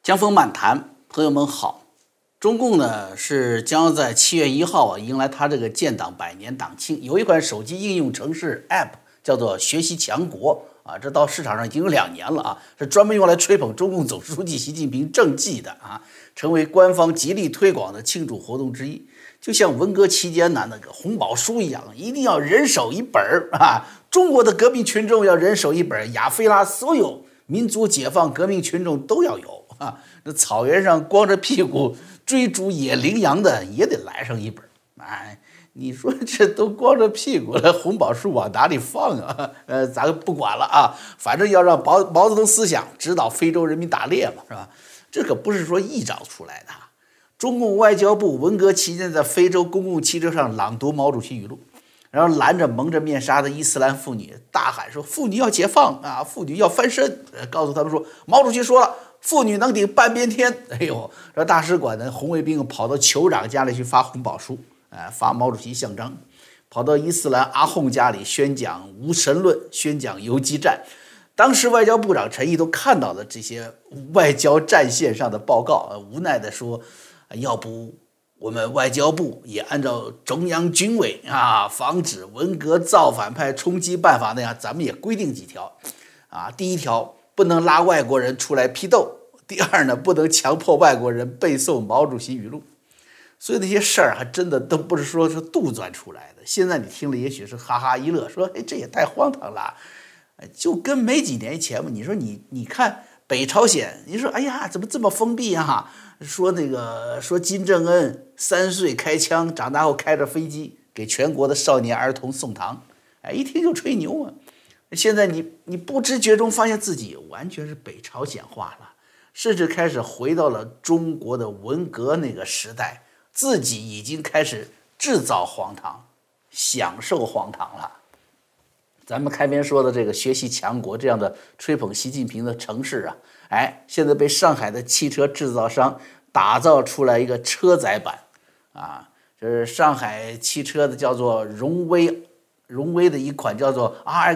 江峰漫谈，朋友们好。中共呢是将在7月1号迎来它这个建党100年党庆，有一款手机应用程式 App 叫做学习强国啊，这到市场上已经有2年了啊，是专门用来吹捧中共总书记习近平政绩的啊，成为官方极力推广的庆祝活动之一。就像文革期间呢那个红宝书一样，一定要人手一本啊，中国的革命群众要人手一本，亚非拉所有民族解放革命群众都要有啊！那草原上光着屁股追逐野羚羊的也得来上一本。哎，你说这都光着屁股了，红宝书往哪里放啊？咱不管了啊，反正要让毛泽东思想指导非洲人民打猎嘛，是吧？这可不是说臆造出来的。中共外交部文革期间在非洲公共汽车上朗读毛主席语录，然后拦着蒙着面纱的伊斯兰妇女大喊说：“妇女要解放啊，妇女要翻身！”告诉他们说，毛主席说了，妇女能顶半边天。哎呦，这大使馆的红卫兵跑到酋长家里去发红宝书，发毛主席像章，跑到伊斯兰阿訇家里宣讲无神论，宣讲游击战。当时外交部长陈毅都看到了这些外交战线上的报告，无奈地说，要不我们外交部也按照中央军委防止文革造反派冲击办法那样，咱们也规定几条啊。第一条，不能拉外国人出来批斗；第二呢，不能强迫外国人背诵毛主席语录。所以那些事儿还真的都不是说是杜撰出来的。现在你听了也许是哈哈一乐，说这也太荒唐了。就跟没几年前嘛，你说你看北朝鲜，你说哎呀怎么这么封闭啊？说金正恩3岁开枪，长大后开着飞机给全国的少年儿童送糖，一听就吹牛啊！现在你不知觉中发现自己完全是北朝鲜化了，甚至开始回到了中国的文革那个时代，自己已经开始制造荒唐，享受荒唐了。咱们开篇说的这个学习强国这样的吹捧习近平的城市啊，现在被上海的汽车制造商打造出来一个车载版啊，这是上海汽车的叫做荣威的一款叫做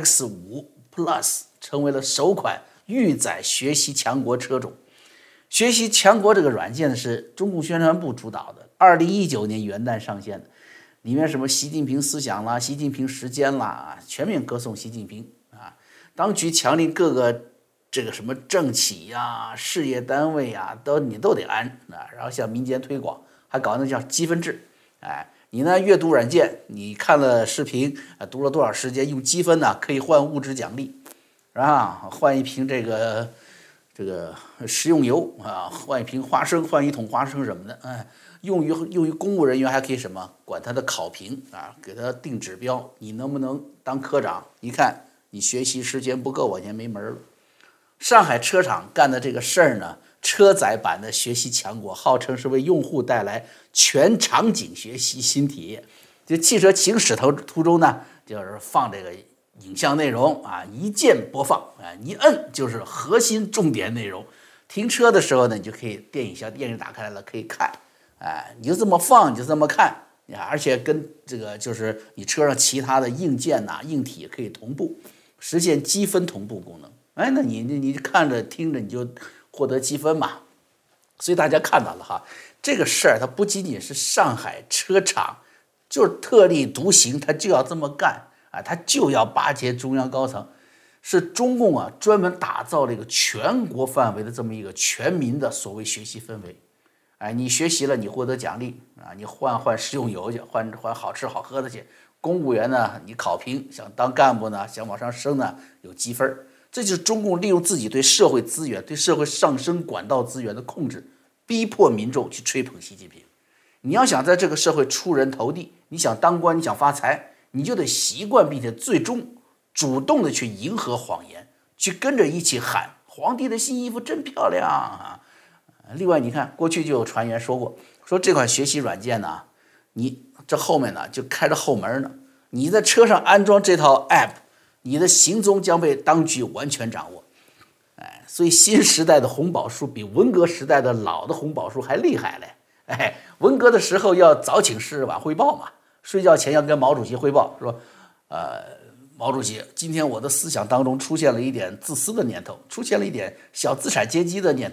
RX5 Plus， 成为了首款预载学习强国车种。学习强国这个软件是中共宣传部主导的，2019年元旦上线的。里面什么习近平思想啦、习近平时间啦，全面歌颂习近平啊！当局强令各个这个什么政企呀、事业单位呀，你都得安啊，然后向民间推广，还搞那叫积分制。你呢阅读软件，你看了视频，读了多少时间，用积分呢可以换物质奖励，是吧？换一瓶这个食用油啊，换一瓶花生，换一桶花生什么的，用于公务人员还可以什么管他的考评啊，给他定指标，你能不能当科长？一看你学习时间不够，往前没门了。上海车厂干的这个事儿呢，车载版的学习强国，号称是为用户带来全场景学习新体验。就汽车行驶途中呢，就是放这个影像内容啊，一键播放一摁就是核心重点内容。停车的时候呢，你就可以小电影打开来了，可以看。你就这么放，你就这么看，而且跟这个就是你车上其他的硬件硬体也可以同步，实现积分同步功能。那你看着听着你就获得积分嘛。所以大家看到了哈，这个事儿它不仅仅是上海车厂就是特立独行，他就要这么干他就要巴结中央高层，是中共专门打造了一个全国范围的这么一个全民的所谓学习氛围。你学习了，你获得奖励你换食用油去，换好吃好喝的去。公务员呢，你考评想当干部呢，想往上升呢，有积分。这就是中共利用自己对社会资源、对社会上升管道资源的控制，逼迫民众去吹捧习近平。你要想在这个社会出人头地，你想当官，你想发财，你就得习惯并且最终主动的去迎合谎言，去跟着一起喊皇帝的新衣服真漂亮啊！另外，你看过去就有传言说过，说这款学习软件呢，你这后面呢就开着后门呢，你在车上安装这套 app， 你的行踪将被当局完全掌握。所以新时代的红宝书比文革时代的老的红宝书还厉害嘞。文革的时候要早请示晚汇报嘛，睡觉前要跟毛主席汇报，说毛主席，今天我的思想当中出现了一点自私的念头，出现了一点小资产阶级的念头，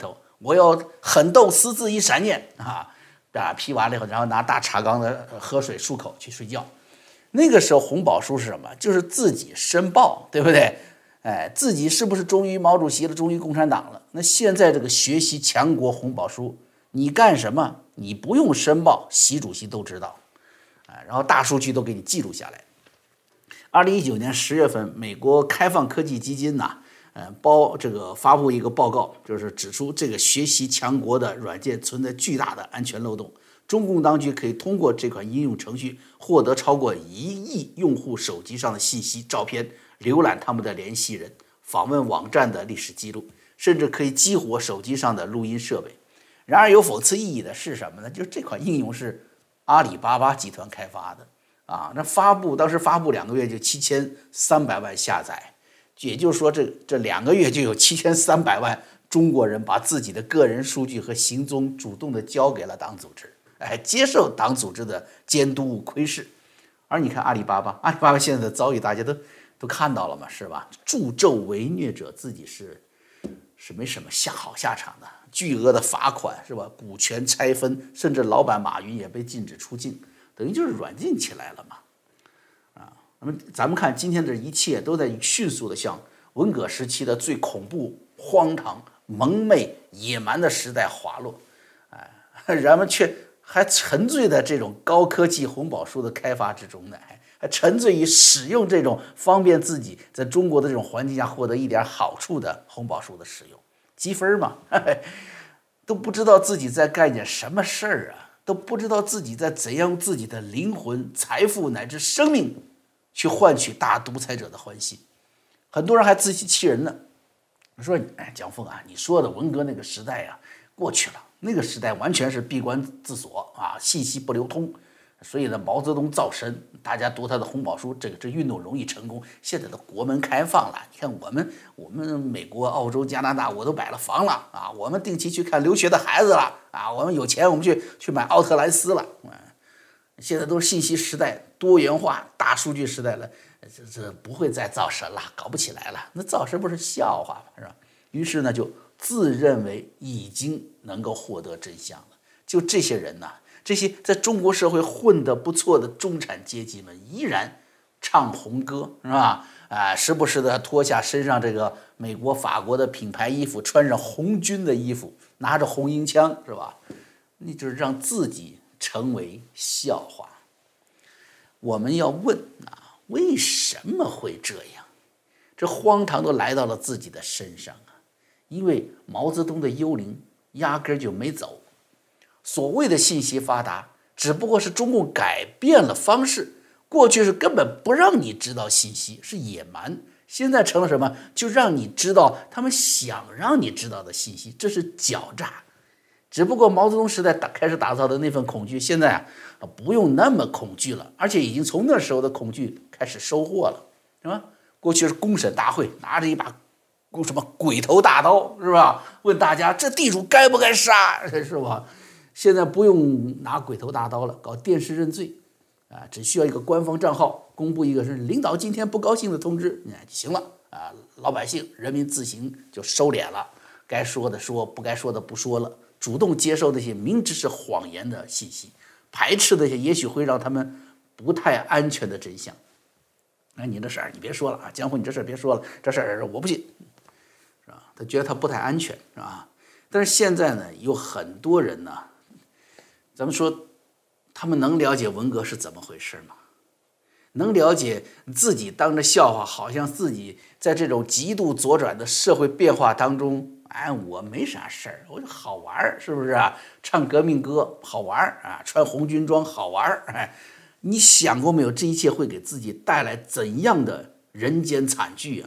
我要狠斗私自一闪念批完了以后，然后拿大茶缸的喝水漱口去睡觉。那个时候红宝书是什么？就是自己申报，对不对？自己是不是忠于毛主席了，忠于共产党了？那现在这个学习强国红宝书，你干什么？你不用申报，习主席都知道，然后大数据都给你记录下来。2019年10月份，美国开放科技基金发布一个报告，就是指出这个学习强国的软件存在巨大的安全漏洞。中共当局可以通过这款应用程序获得超过1亿用户手机上的信息、照片，浏览他们的联系人，访问网站的历史记录，甚至可以激活手机上的录音设备。然而有讽刺意义的是什么呢？就是这款应用是阿里巴巴集团开发的当时发布2个月就7300万下载，也就是说这2个月就有7300万中国人把自己的个人数据和行踪主动的交给了党组织，接受党组织的监督窥视。而你看阿里巴巴现在的遭遇大家都看到了嘛，是吧？助纣为虐者自己是没什么好下场的，巨额的罚款是吧？股权拆分，甚至老板马云也被禁止出境，等于就是软禁起来了嘛。那么咱们看今天的一切都在迅速的向文革时期的最恐怖、荒唐、蒙昧、野蛮的时代滑落，人们却还沉醉在这种高科技红宝书的开发之中呢，还沉醉于使用这种方便自己在中国的这种环境下获得一点好处的红宝书的使用，积分嘛，都不知道自己在干点什么事儿都不知道自己在怎样用自己的灵魂、财富乃至生命去换取大独裁者的欢心。很多人还自欺欺人呢，说江凤你说的文革那个时代过去了，那个时代完全是闭关自锁信息不流通，所以呢毛泽东造神，大家读他的红宝书，这运动容易成功。现在的国门开放了，你看我们美国、澳洲、加拿大我都买了房了我们定期去看留学的孩子了我们有钱我们去买奥特莱斯了现在都是信息时代、多元化、大数据时代了，这不会再造神了，搞不起来了。那造神不是笑话吗？是吧？于是呢，就自认为已经能够获得真相了。就这些人这些在中国社会混得不错的中产阶级们，依然唱红歌，是吧？时不时的脱下身上这个美国、法国的品牌衣服，穿上红军的衣服，拿着红缨枪，是吧？你就是让自己成为笑话。我们要问为什么会这样？这荒唐都来到了自己的身上因为毛泽东的幽灵压根就没走。所谓的信息发达，只不过是中共改变了方式。过去是根本不让你知道信息，是野蛮，现在成了什么？就让你知道他们想让你知道的信息，这是狡诈。只不过毛泽东时代开始打造的那份恐惧，现在不用那么恐惧了，而且已经从那时候的恐惧开始收获了，是吧？过去是公审大会，拿着一把什么鬼头大刀，是吧？问大家这地主该不该杀，是吧？现在不用拿鬼头大刀了，搞电视认罪只需要一个官方账号公布一个是领导今天不高兴的通知就行了老百姓人民自行就收敛了，该说的说，不该说的不说了，主动接受那些明知是谎言的信息，排斥那些也许会让他们不太安全的真相。你这事儿你别说了江湖，你这事儿别说了，这事儿我不信，是吧？他觉得他不太安全，是吧？但是现在呢，有很多人咱们说他们能了解文革是怎么回事吗？能了解自己当着笑话，好像自己在这种极度左转的社会变化当中我没啥事儿，我就好玩，是不是唱革命歌好玩穿红军装好玩你想过没有，这一切会给自己带来怎样的人间惨剧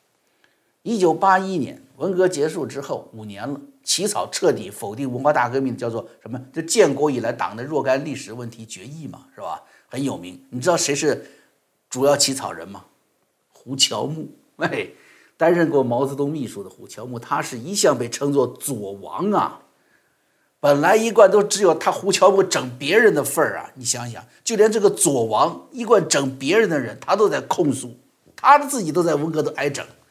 1981年文革结束之后5年了，起草彻底否定文化大革命叫做什么？这建国以来党的若干历史问题决议嘛，是吧？很有名。你知道谁是主要起草人吗？胡乔木。担任过毛泽东秘书的胡乔木，他是一向被称作左王本来一贯都只有他胡乔木整别人的份儿你想想，就连这个左王一贯整别人的人，他都在控诉，他自己都在文革都挨整。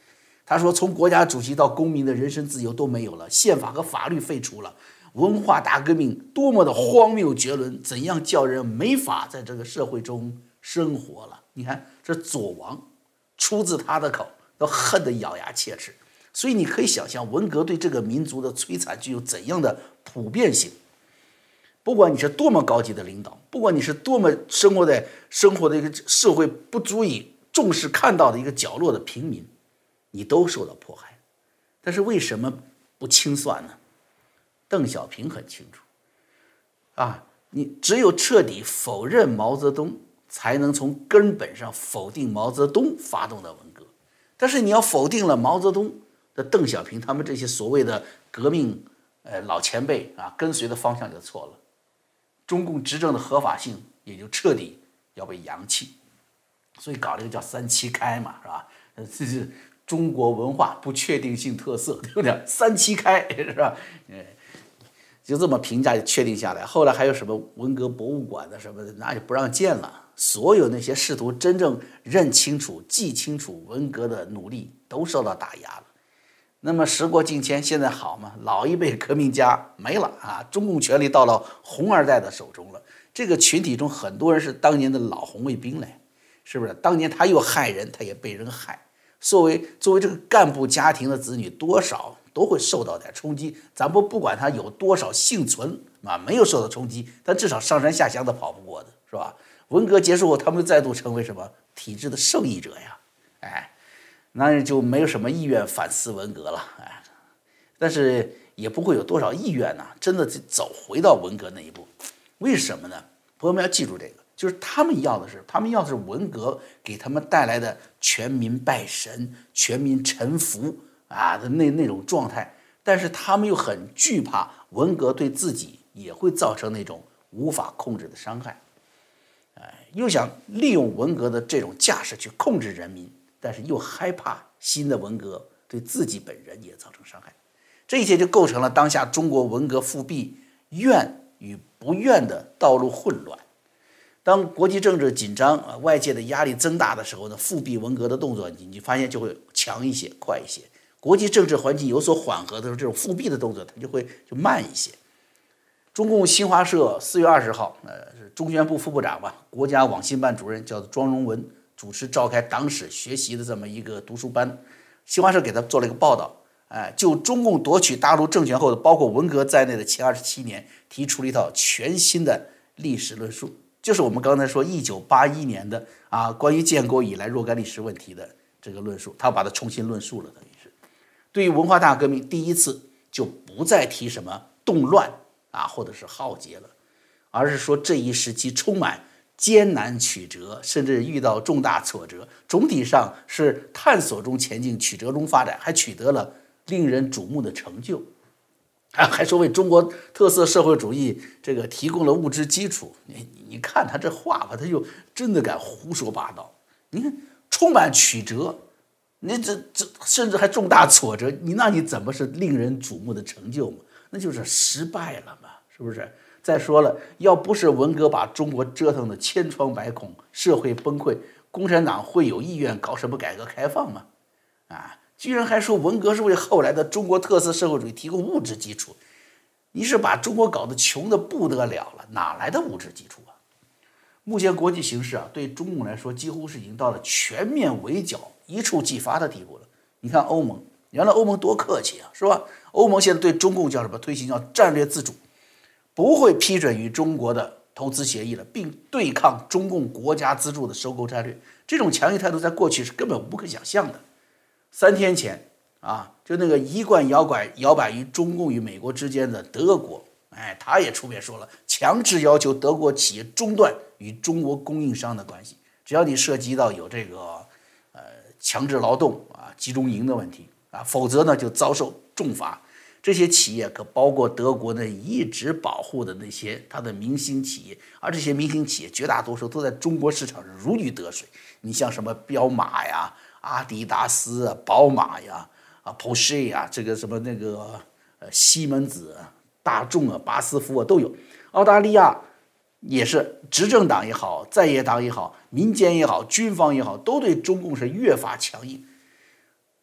他说，从国家主席到公民的人身自由都没有了，宪法和法律废除了，文化大革命多么的荒谬绝伦，怎样叫人没法在这个社会中生活了？你看，这左王出自他的口，都恨得咬牙切齿。所以你可以想象，文革对这个民族的摧残具有怎样的普遍性。不管你是多么高级的领导，不管你是多么生活的一个社会不足以重视看到的一个角落的平民，你都受到迫害。但是为什么不清算呢？邓小平很清楚啊，你只有彻底否认毛泽东，才能从根本上否定毛泽东发动的文革。但是你要否定了毛泽东的邓小平他们这些所谓的革命老前辈啊，跟随的方向就错了，中共执政的合法性也就彻底要被扬弃。所以搞这个叫3·7开嘛，是吧？这是中国文化不确定性特色，对不对？3·7开是吧？就这么评价就确定下来。后来还有什么文革博物馆的什么的，那就不让建了。所有那些试图真正认清楚、记清楚文革的努力都受到打压了。那么时过境迁，现在好吗？老一辈革命家没了啊，中共权力到了红二代的手中了。这个群体中很多人是当年的老红卫兵嘞，是不是？当年他又害人，他也被人害。作为这个干部家庭的子女，多少都会受到点冲击。咱不管他有多少幸存啊，没有受到冲击，但至少上山下乡的跑不过的，是吧？文革结束后，他们再度成为什么体制的胜利者呀？哎，那就没有什么意愿反思文革了，哎，但是也不会有多少意愿呢，真的走回到文革那一步。为什么呢？朋友们要记住这个，就是他们要的是文革给他们带来的全民拜神、全民臣服啊的那种状态，但是他们又很惧怕文革对自己也会造成那种无法控制的伤害。又想利用文革的这种架势去控制人民，但是又害怕新的文革对自己本人也造成伤害，这一切就构成了当下中国文革复辟愿与不愿的道路混乱。当国际政治紧张外界的压力增大的时候呢，复辟文革的动作你发现就会强一些、快一些；国际政治环境有所缓和的时候，这种复辟的动作它就慢一些。中共新华社4月20号，是中宣部副部长吧，国家网信办主任叫做庄荣文主持召开党史学习的这么一个读书班，新华社给他做了一个报道，就中共夺取大陆政权后的包括文革在内的前27年，提出了一套全新的历史论述，就是我们刚才说1981年的关于建国以来若干历史问题的这个论述，他把它重新论述了，等于是对于文化大革命第一次就不再提什么动乱或者是浩劫了，而是说这一时期充满艰难曲折，甚至遇到重大挫折，总体上是探索中前进，曲折中发展，还取得了令人瞩目的成就，还说为中国特色社会主义这个提供了物质基础。你看他这话吧，他就真的敢胡说八道。你看充满曲折，你这甚至还重大挫折，那你怎么是令人瞩目的成就嘛？那就是失败了嘛，是不是？再说了，要不是文革把中国折腾的千疮百孔，社会崩溃，共产党会有意愿搞什么改革开放吗？居然还说文革是为后来的中国特色社会主义提供物质基础，你是把中国搞得穷得不得了了，哪来的物质基础啊？目前国际形势对中共来说几乎是已经到了全面围剿、一触即发的地步了。你看欧盟，原来欧盟多客气是吧？欧盟现在对中共叫什么？推行叫战略自主，不会批准与中国的投资协议了，并对抗中共国家资助的收购战略。这种强硬态度在过去是根本无可想象的。3天前就那个一贯摇摆于中共与美国之间的德国，他也出面说了，强制要求德国企业中断与中国供应商的关系，只要你涉及到有这个强制劳动集中营的问题否则呢就遭受重罚。这些企业可包括德国呢一直保护的那些它的明星企业，而这些明星企业绝大多数都在中国市场上如鱼得水。你像什么彪马呀、阿迪达斯宝马呀、Porsche 呀，这个什么那个西门子、大众巴斯夫都有。澳大利亚也是执政党也好，在野党也好，民间也好，军方也好，都对中共是越发强硬。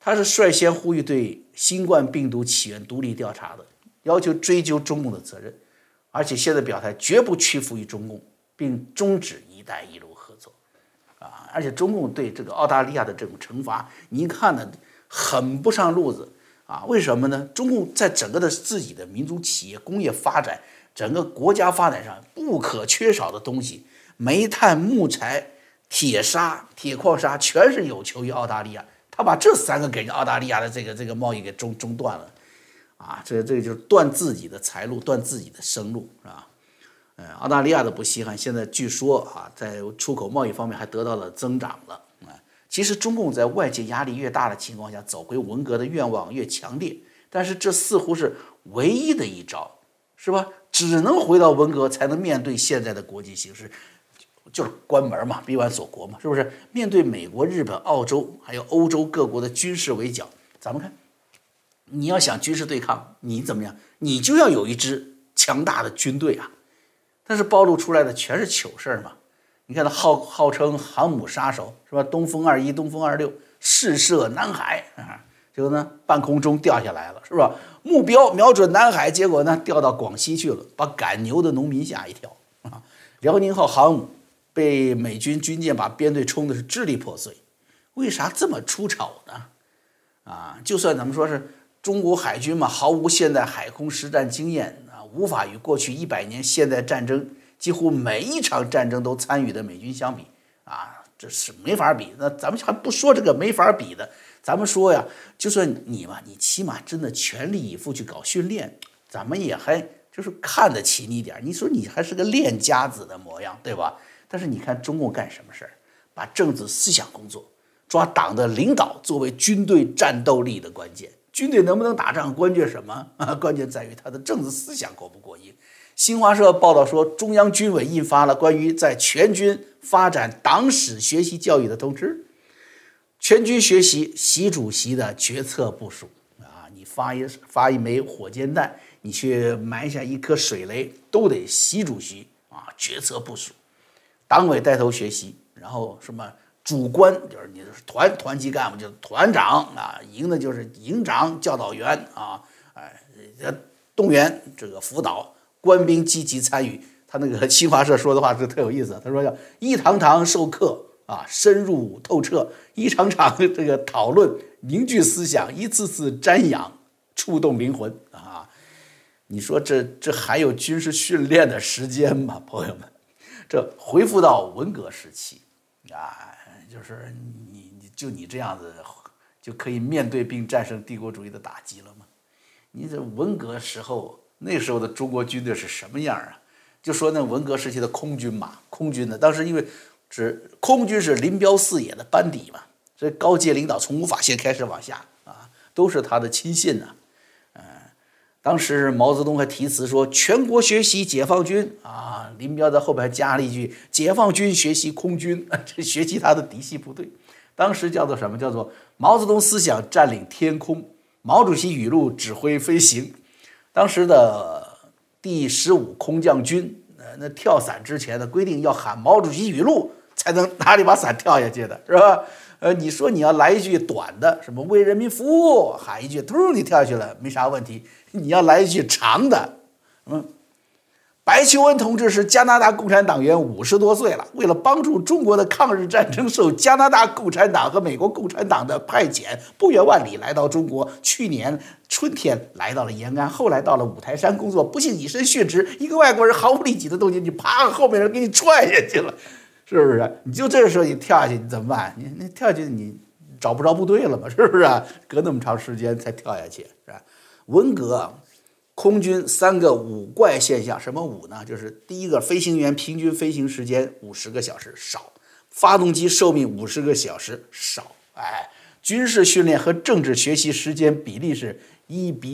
他是率先呼吁对新冠病毒起源独立调查的，要求追究中共的责任，而且现在表态绝不屈服于中共，并终止“一带一路”合作。而且中共对这个澳大利亚的这种惩罚，你看呢，很不上路子啊！为什么呢？中共在整个的自己的民族企业工业发展、整个国家发展上不可缺少的东西，煤炭、木材、铁砂、铁矿砂全是有求于澳大利亚。他把这3个给澳大利亚的这个贸易给中断了，这就是断自己的财路，断自己的生路，是吧？澳大利亚的不稀罕，现在据说在出口贸易方面还得到了增长了。其实中共在外界压力越大的情况下，走回文革的愿望越强烈，但是这似乎是唯一的一招，是吧？只能回到文革才能面对现在的国际形势，就是关门嘛，闭关锁国嘛，是不是？面对美国、日本、澳洲还有欧洲各国的军事围剿，咱们看，你要想军事对抗，你怎么样？你就要有一支强大的军队啊！但是暴露出来的全是糗事嘛！你看他号称航母杀手是吧？东风21、东风26试射南海结果呢半空中掉下来了，是吧？目标瞄准南海，结果呢掉到广西去了，把赶牛的农民吓一跳啊！辽宁号航母被美军军舰把编队冲的是支离破碎，为啥这么出丑呢？就算咱们说是中国海军嘛，毫无现代海空实战经验无法与过去100年现代战争几乎每一场战争都参与的美军相比这是没法比。那咱们还不说这个没法比的，咱们说呀，就算你起码真的全力以赴去搞训练，咱们也还就是看得起你一点。你说你还是个练家子的模样，对吧？但是你看中共干什么事儿？把政治思想工作、抓党的领导作为军队战斗力的关键。军队能不能打仗，关键什么关键在于他的政治思想过不过硬。新华社报道说，中央军委印发了关于在全军发展党史学习教育的通知，全军学习习主席的决策部署你发一枚火箭弹，你去埋下一颗水雷，都得习主席决策部署。党委带头学习，然后什么主官就是你是团级干部，就是团长营的就是营长、教导员动员这个辅导官兵积极参与。他那个新华社说的话是特有意思，他说要一堂堂授课深入透彻，一场场这个讨论凝聚思想，一次次瞻仰触动灵魂你说这还有军事训练的时间吗，朋友们？这恢复到文革时期就是你这样子就可以面对并战胜帝国主义的打击了吗？你这文革时候那时候的中国军队是什么样就说那文革时期的空军嘛，空军呢，当时因为空军是林彪四野的班底嘛，所以高阶领导从无法线开始往下都是他的亲信当时毛泽东还题词说全国学习解放军林彪在后边加了一句解放军学习空军，这学习他的嫡系部队。当时叫做什么？叫做毛泽东思想占领天空，毛主席语录指挥飞行。当时的第15空降军那跳伞之前的规定要喊毛主席语录才能拿这把伞跳下去的，是吧？你说你要来一句短的，什么为人民服务，喊一句突你跳下去了没啥问题。你要来一句长的，白求恩同志是加拿大共产党员，50多岁了，为了帮助中国的抗日战争，受加拿大共产党和美国共产党的派遣，不远万里来到中国。去年春天来到了延安，后来到了五台山工作，不幸以身殉职。一个外国人毫无利己的动机，你啪，后面人给你踹下去了，是不是？你就这时候你跳下去，你怎么办？你跳下去，你找不着部队了嘛？是不是？隔那么长时间才跳下去，是吧？文革空军3个五怪现象，什么五呢？就是第一个，飞行员平均飞行时间50个小时少，发动机寿命50个小时少，军事训练和政治学习时间比例是1比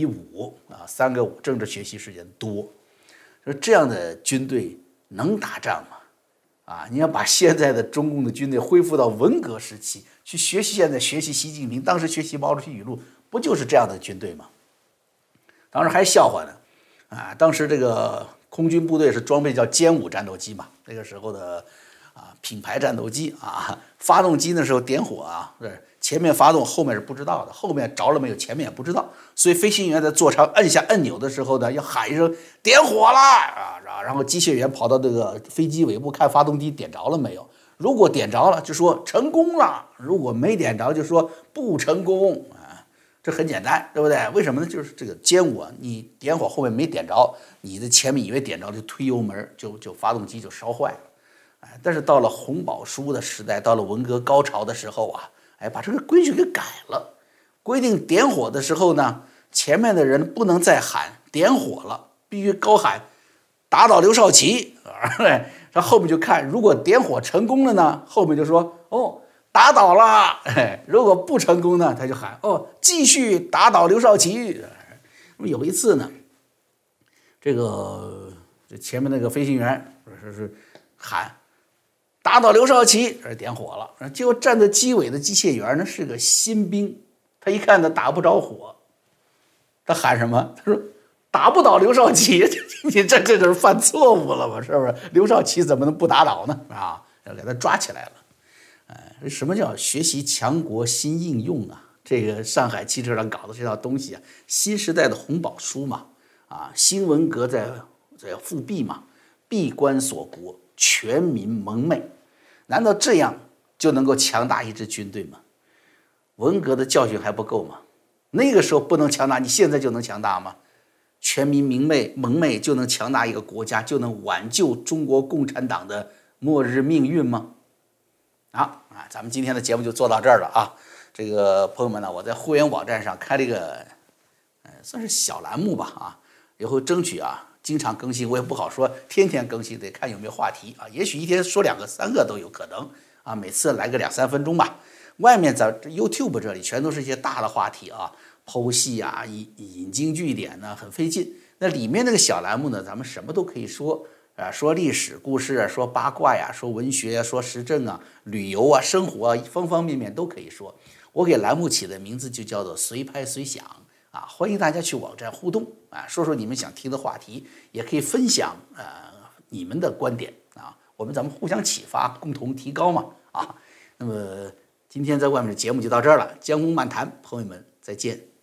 5，3个5，政治学习时间多。说这样的军队能打仗吗？你要把现在的中共的军队恢复到文革时期，去学习现在学习习近平，当时学习毛主席语录，不就是这样的军队吗？当时还笑话呢，当时这个空军部队是装备叫歼5战斗机嘛，那个时候的品牌战斗机发动机那时候点火是前面发动，后面是不知道的，后面着了没有，前面也不知道。所以飞行员在座舱按下按钮的时候呢，要喊一声点火了啊，然后机械员跑到这个飞机尾部看发动机点着了没有。如果点着了，就说成功了；如果没点着，就说不成功啊。这很简单，对不对？为什么呢？就是这个歼五啊，你点火后面没点着，你的前面以为点着就推油门，就发动机就烧坏了。哎，但是到了红宝书的时代，到了文革高潮的时候啊，哎，把这个规矩给改了，规定点火的时候呢，前面的人不能再喊点火了，必须高喊打倒刘少奇。然后后面就看，如果点火成功了呢，后面就说哦打倒了。如果不成功呢，他就喊哦继续打倒刘少奇。有一次呢，这前面那个飞行员是喊打倒刘少奇，点火了。结果站在机尾的机械员呢是个新兵，他一看他打不着火，他喊什么？他说打不倒刘少奇，你这就是犯错误了吧？是不是？刘少奇怎么能不打倒呢？啊，要给他抓起来了。什么叫学习强国新应用啊？这个上海汽车上搞的这套东西啊，新时代的红宝书嘛，啊，新文革在复辟嘛，闭关锁国，全民蒙昧。难道这样就能够强大一支军队吗？文革的教训还不够吗？那个时候不能强大，你现在就能强大吗？全民蒙昧就能强大一个国家，就能挽救中国共产党的末日命运吗？咱们今天的节目就做到这儿了啊！这个朋友们呢，我在会员网站上开了一个，算是小栏目吧啊，以后争取经常更新，我也不好说天天更新，得看有没有话题啊。也许一天说2个3个都有可能啊，每次来个2、3分钟吧。外面在 YouTube 这里全都是一些大的话题啊，剖析啊，引经据典呢，很费劲。那里面那个小栏目呢，咱们什么都可以说啊，说历史故事啊，说八卦呀，说文学呀，说时政啊，旅游啊，生活啊，方方面面都可以说。我给栏目起的名字就叫做随拍随想。欢迎大家去网站互动说说你们想听的话题，也可以分享你们的观点咱们互相启发，共同提高嘛那么今天在外面的节目就到这儿了，江湖漫谈，朋友们再见。